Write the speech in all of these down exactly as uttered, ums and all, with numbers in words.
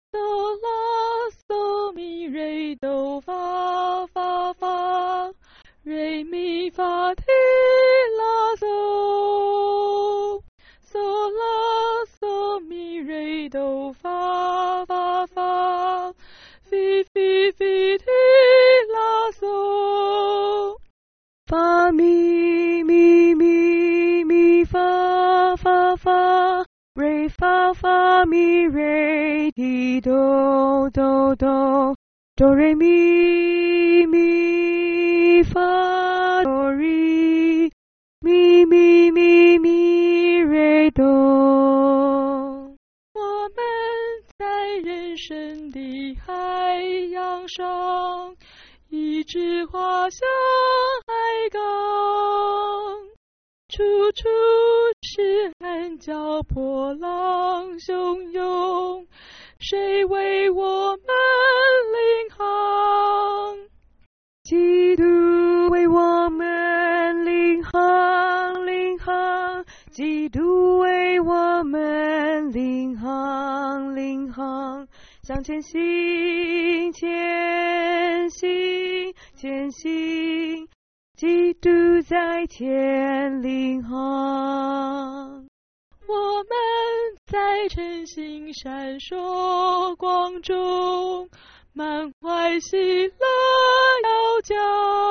哆啦嗦咪瑞哆发发发，瑞咪发提拉嗦，嗦啦嗦咪瑞哆发发发，咪咪咪提拉嗦，发咪咪咪咪发发发。瑞发发咪瑞提哆哆哆，哆瑞咪咪发哆瑞咪咪咪咪瑞哆。我们在人生的海洋上，一直划向海港，处处是海角波浪汹涌，谁为我们领航？基督为我们领航，领航，基督为我们领航，领航，向前行，前行，前行，基督在前领航。我们在晨星闪烁光中，满怀喜乐要讲。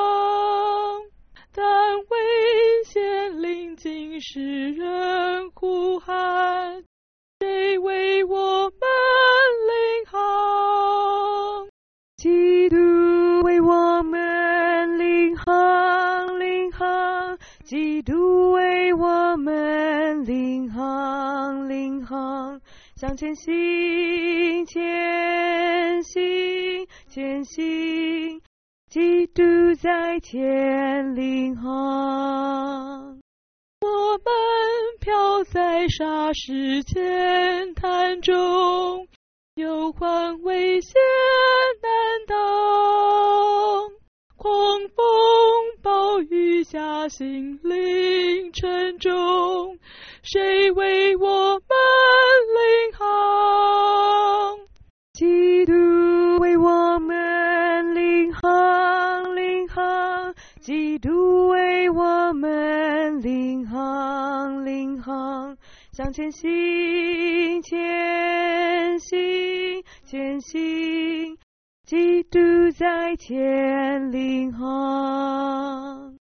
但危险临近时，人呼喊，谁为我们领航？基督为我们领航，领航，基督为我们领航，领航，向前行，前行，前行，基督在前领航。我们漂在沙石浅滩中，忧患危险难当，狂风暴雨下，心灵沉重，谁为我们领航？基督为我们领航，领航，基督为我们领航，领航，向前行，前行，前行，基督在前领航。